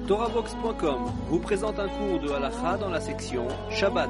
TorahBox.com vous présente un cours de halakha dans la section Shabbat.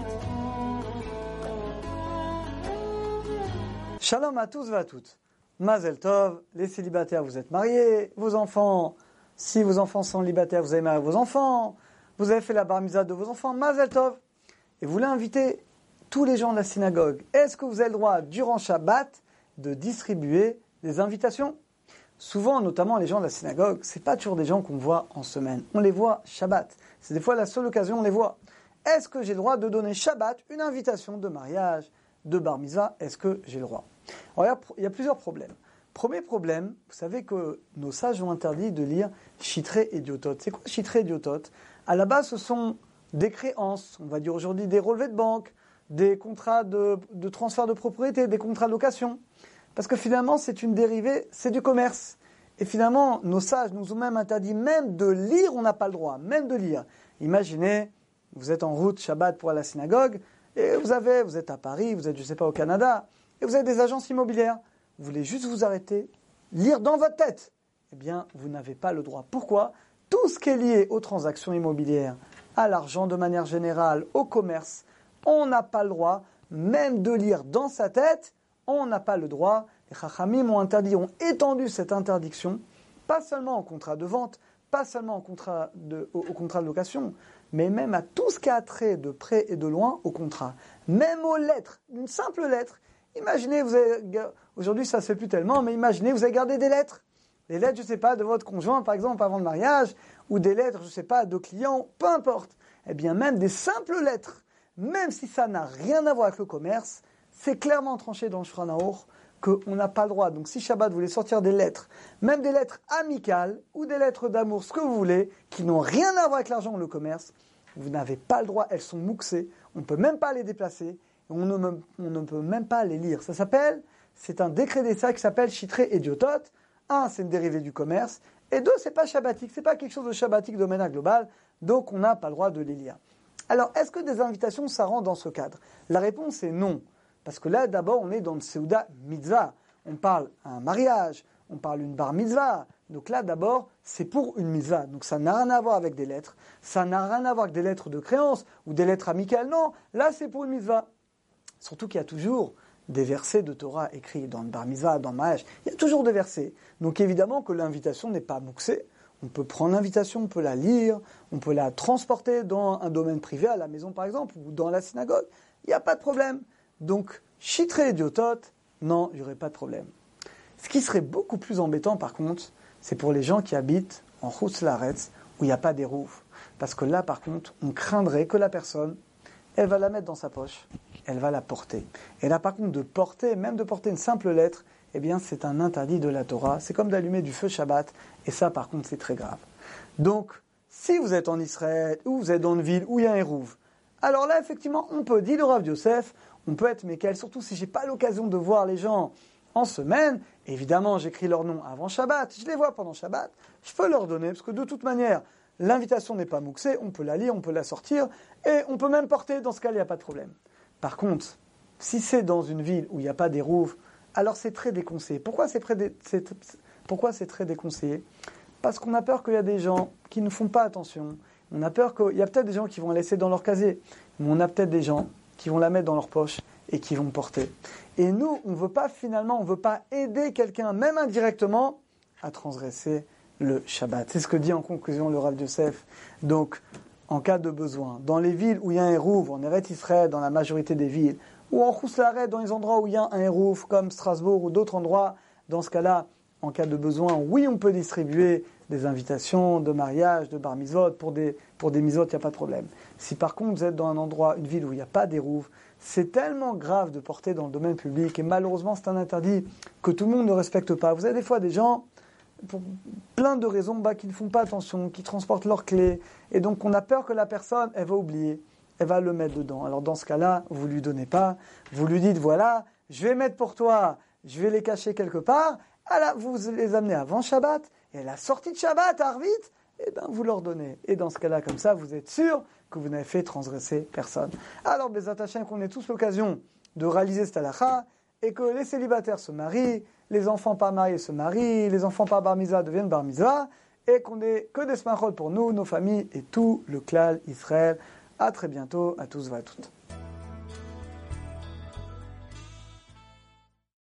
Shalom à tous et à toutes. Mazel Tov, les célibataires, vous êtes mariés, vos enfants, si vos enfants sont célibataires, vous avez marié vos enfants, vous avez fait la bar mitzvah de vos enfants, Mazel Tov. Et vous voulez inviter tous les gens de la synagogue. Est-ce que vous avez le droit, durant Shabbat, de distribuer des invitations ? Souvent, notamment les gens de la synagogue, c'est pas toujours des gens qu'on voit en semaine. On les voit Shabbat. C'est des fois la seule occasion où on les voit. Est-ce que j'ai le droit de donner Shabbat une invitation de mariage, de bar mitzvah ? Est-ce que j'ai le droit ? Alors, il y a plusieurs problèmes. Premier problème, vous savez que nos sages ont interdit de lire Chitré et Diotot. C'est quoi Chitré et Diotot ? À la base, ce sont des créances, on va dire aujourd'hui des relevés de banque, des contrats de transfert de propriété, des contrats de location. Parce que finalement, c'est une dérivée, c'est du commerce. Et finalement, nos sages nous ont même interdit même de lire, on n'a pas le droit, même de lire. Imaginez, vous êtes en route Shabbat pour aller à la synagogue, et vous êtes à Paris, vous êtes, je sais pas, au Canada, et vous avez des agences immobilières. Vous voulez juste vous arrêter, lire dans votre tête. Eh bien, vous n'avez pas le droit. Pourquoi ? Tout ce qui est lié aux transactions immobilières, à l'argent de manière générale, au commerce, on n'a pas le droit, même de lire dans sa tête, on n'a pas le droit. Les Chachamim ont étendu cette interdiction, pas seulement au contrat de vente, pas seulement au contrat de location, mais même à tout ce qui a trait de près et de loin au contrat. Même aux lettres, une simple lettre. Imaginez, aujourd'hui ça se fait plus tellement, mais imaginez, vous avez gardé des lettres. Les lettres, je ne sais pas, de votre conjoint, par exemple, avant le mariage, ou des lettres, je ne sais pas, de clients, peu importe. Eh bien, même des simples lettres, même si ça n'a rien à voir avec le commerce, c'est clairement tranché dans le Shulchan Aruch qu'on n'a pas le droit. Donc si Shabbat voulait sortir des lettres, même des lettres amicales ou des lettres d'amour, ce que vous voulez, qui n'ont rien à voir avec l'argent ou le commerce, vous n'avez pas le droit, elles sont mouxées, on ne peut même pas les déplacer, on ne peut même pas les lire. C'est un décret d'Essa qui s'appelle Chitré et Diotot. Un, c'est une dérivée du commerce, et deux, c'est pas shabbatique, c'est pas quelque chose de shabbatique de manière globale, donc on n'a pas le droit de les lire. Alors, est-ce que des invitations, ça rentre dans ce cadre ? La réponse est non. Parce que là, d'abord, on est dans le Seuda Mitzvah. On parle un mariage, on parle une bar mitzvah. Donc là, d'abord, c'est pour une mitzvah. Donc ça n'a rien à voir avec des lettres. Ça n'a rien à voir avec des lettres de créance ou des lettres amicales. Non, là, c'est pour une mitzvah. Surtout qu'il y a toujours des versets de Torah écrits dans le bar mitzvah, dans le mariage. Il y a toujours des versets. Donc évidemment que l'invitation n'est pas mouxée. On peut prendre l'invitation, on peut la lire, on peut la transporter dans un domaine privé, à la maison par exemple, ou dans la synagogue. Il n'y a pas de problème. Donc, Chitré et Diotot, non, il n'y aurait pas de problème. Ce qui serait beaucoup plus embêtant, par contre, c'est pour les gens qui habitent en Chutz La'aretz, où il n'y a pas d'éruv. Parce que là, par contre, on craindrait que la personne, elle va la mettre dans sa poche, elle va la porter. Et là, par contre, même de porter une simple lettre, eh bien, c'est un interdit de la Torah. C'est comme d'allumer du feu Shabbat, et ça, par contre, c'est très grave. Donc, si vous êtes en Israël, ou vous êtes dans une ville où il y a un éruv, alors là, effectivement, on peut, dit le Rav Yosef, on peut être Mekel, surtout si j'ai pas l'occasion de voir les gens en semaine. Évidemment, j'écris leur nom avant Shabbat, je les vois pendant Shabbat, je peux leur donner, parce que de toute manière, l'invitation n'est pas mouxée, on peut la lire, on peut la sortir, et on peut même porter, dans ce cas, il n'y a pas de problème. Par contre, si c'est dans une ville où il n'y a pas d'éruv, alors c'est très déconseillé. Pourquoi c'est très déconseillé ? Parce qu'on a peur qu'il y a des gens qui ne font pas attention. On a peur qu'il y a peut-être des gens qui vont la laisser dans leur casier, mais on a peut-être des gens qui vont la mettre dans leur poche et qui vont porter. Et nous, on veut pas aider quelqu'un, même indirectement, à transgresser le Shabbat. C'est ce que dit en conclusion le Rav Yosef. Donc, en cas de besoin, dans les villes où il y a un éruv, en Eretz Israël, dans la majorité des villes, ou en Chutz La'aretz, dans les endroits où il y a un éruv, comme Strasbourg ou d'autres endroits, dans ce cas-là, en cas de besoin, oui, on peut distribuer des invitations de mariage, de bar mitzvot, pour des mitzvot, il n'y a pas de problème. Si par contre vous êtes dans un endroit, une ville où il n'y a pas d'éruv, c'est tellement grave de porter dans le domaine public, et malheureusement c'est un interdit que tout le monde ne respecte pas. Vous avez des fois des gens, pour plein de raisons, qui ne font pas attention, qui transportent leurs clés, et donc on a peur que la personne, elle va oublier, elle va le mettre dedans. Alors dans ce cas-là, vous lui donnez pas, vous lui dites, voilà, je vais mettre pour toi, je vais les cacher quelque part. Alors, vous les amenez avant Shabbat, et à la sortie de Shabbat, à Arvit, vous leur donnez. Et dans ce cas-là, comme ça, vous êtes sûr que vous n'avez fait transgresser personne. Alors, Bezat Hashem, qu'on ait tous l'occasion de réaliser cette halakha, et que les célibataires se marient, les enfants pas mariés se marient, les enfants pas bar mitzvah deviennent bar mitzvah, et qu'on ait que des smachot pour nous, nos familles et tout le klal Israël. À très bientôt, à tous et à toutes.